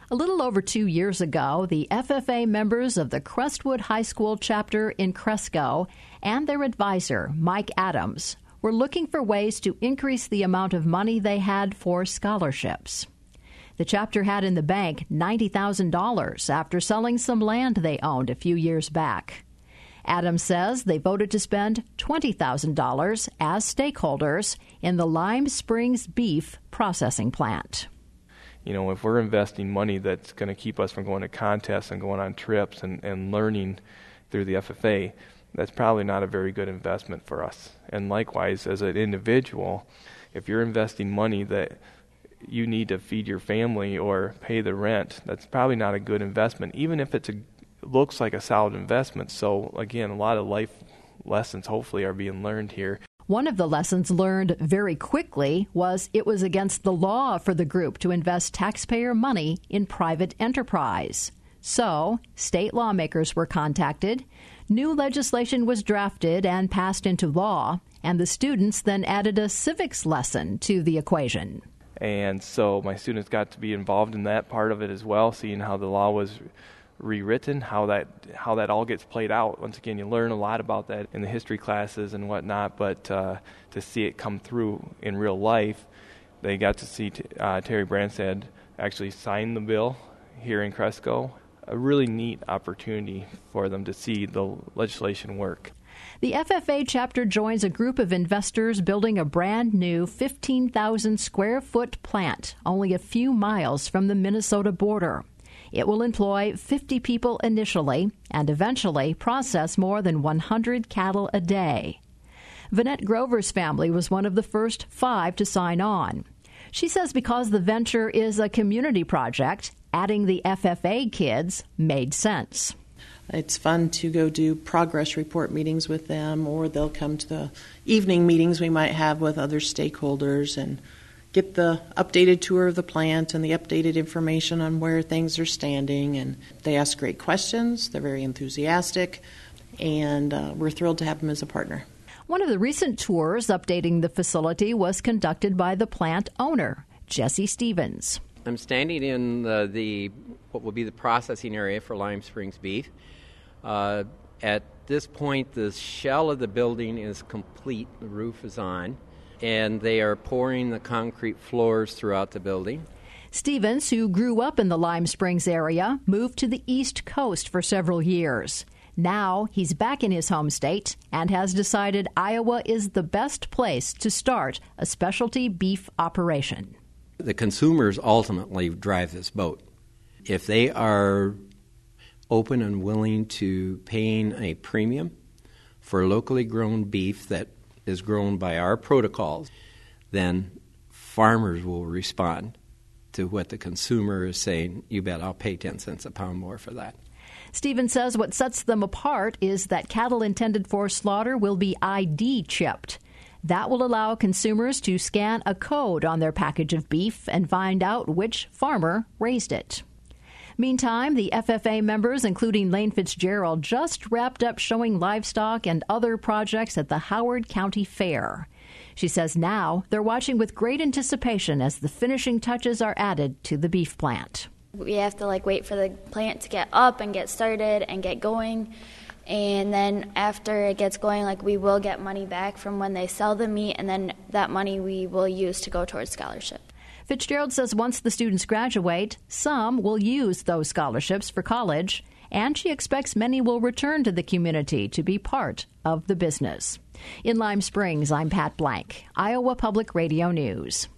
A little over 2 years ago, the FFA members of the Crestwood High School chapter in Cresco and their advisor, Mike Adams, were looking for ways to increase the amount of money they had for scholarships. The chapter had in the bank $90,000 after selling some land they owned a few years back. Adams says they voted to spend $20,000 as stakeholders in the Lime Springs beef processing plant. You know, if we're investing money that's going to keep us from going to contests and going on trips and learning through the FFA, that's probably not a very good investment for us. And likewise, as an individual, if you're investing money that you need to feed your family or pay the rent, that's probably not a good investment, even if it looks like a solid investment. So again, a lot of life lessons hopefully are being learned here. One of the lessons learned very quickly was it was against the law for the group to invest taxpayer money in private enterprise. So, state lawmakers were contacted, new legislation was drafted and passed into law, and the students then added a civics lesson to the equation. And so my students got to be involved in that part of it as well, seeing how the law was rewritten, how that all gets played out. Once again, you learn a lot about that in the history classes and whatnot, but to see it come through in real life, they got to see Terry Branstad actually sign the bill here in Cresco. A really neat opportunity for them to see the legislation work. The FFA chapter joins a group of investors building a brand new 15,000 square foot plant only a few miles from the Minnesota border. It will employ 50 people initially and eventually process more than 100 cattle a day. Vanette Grover's family was one of the first 5 to sign on. She says because the venture is a community project, adding the FFA kids made sense. It's fun to go do progress report meetings with them, or they'll come to the evening meetings we might have with other stakeholders and get the updated tour of the plant and the updated information on where things are standing. And they ask great questions. They're very enthusiastic, and we're thrilled to have them as a partner. One of the recent tours updating the facility was conducted by the plant owner, Jesse Stevens. I'm standing in the what will be the processing area for Lime Springs beef. At this point, the shell of the building is complete. The roof is on, and they are pouring the concrete floors throughout the building. Stevens, who grew up in the Lime Springs area, moved to the East Coast for several years. Now he's back in his home state and has decided Iowa is the best place to start a specialty beef operation. The consumers ultimately drive this boat. If they are open and willing to paying a premium for locally grown beef that is grown by our protocols, then farmers will respond to what the consumer is saying. You bet, I'll pay 10 cents a pound more for that. Stephen says what sets them apart is that cattle intended for slaughter will be ID chipped. That will allow consumers to scan a code on their package of beef and find out which farmer raised it. Meantime, the FFA members, including Lane Fitzgerald, just wrapped up showing livestock and other projects at the Howard County Fair. She says now they're watching with great anticipation as the finishing touches are added to the beef plant. We have to wait for the plant to get up and get started and get going. And then after it gets going, we will get money back from when they sell the meat, and then that money we will use to go towards scholarship. Fitzgerald says once the students graduate, some will use those scholarships for college, and she expects many will return to the community to be part of the business. In Lime Springs, I'm Pat Blank, Iowa Public Radio News.